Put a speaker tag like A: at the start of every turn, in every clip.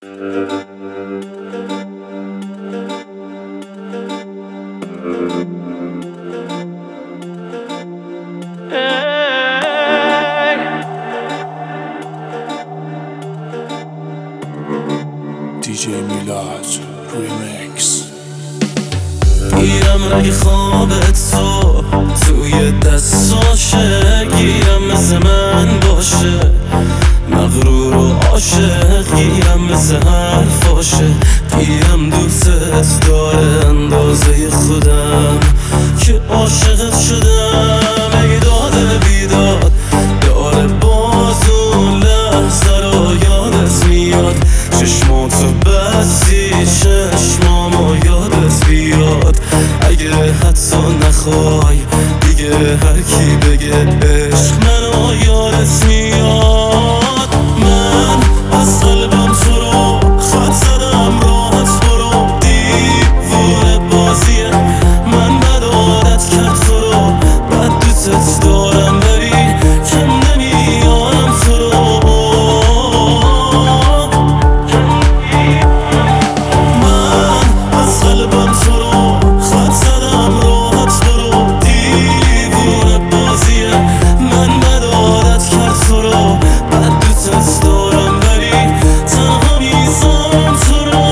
A: DJ میلاد ریمیکس.
B: گیرم رگ خوابت تو توی دستاشه، گیرم مثل من باشه مغرور و عاشق، گیرم مثل حرفاشه، گیرم دوستت داره اندازه خودم که عاشقت شدم. ای داده بیداد داره باز اون لحظه رو یادت میاد، چشماتو بستی چشمامو یادت بیاد. اگه حتی نخوای دیگه هر کی بگه عشق منو یادت میاد. من از قلبم تو رو خط زدم، راحت برو، دیوونه بازیه من، بد عادت کرد تو رو، بد دوستت دارم بری کم نمیارم تو رو. من از قلبم تو رو خط زدم، راحت برو، دیوونه بازیه من، بد عادت کرد تو رو، بد دوستت دارم بری تنها میذارم تو رو.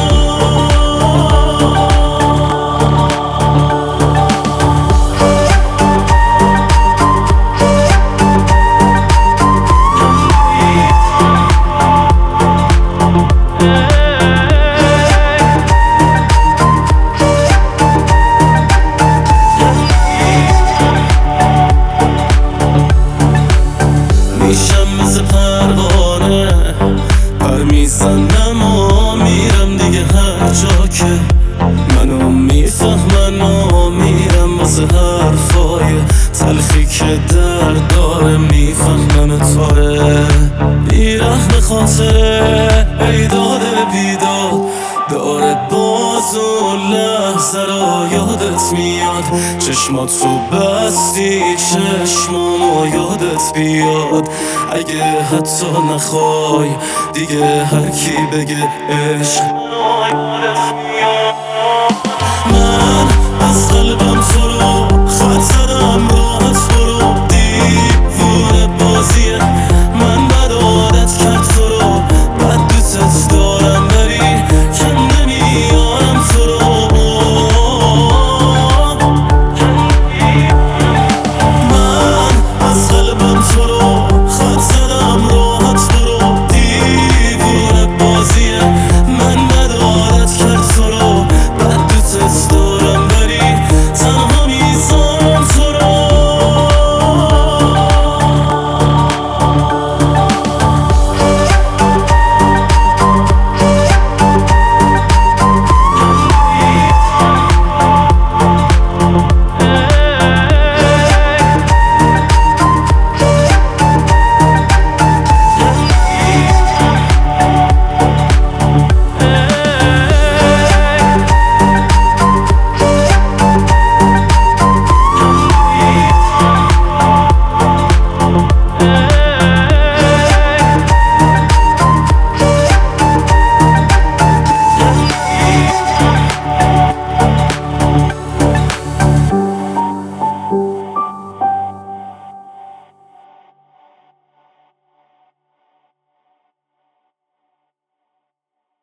B: میشم مثل پروانه پر میزنم و میرم دیگه هر جا که منو میفهمن و میرم واسه حرفای تلخی که درد داره، میفهمن تاره بیرحم خاطره. ای داده بیداد داره باز اون لحظه رو یادت میاد، چشماتو بستی چشمامو یادت بیاد. اگه حتی نخوای دیگه هر کی بگه عشق منو یادت میاد.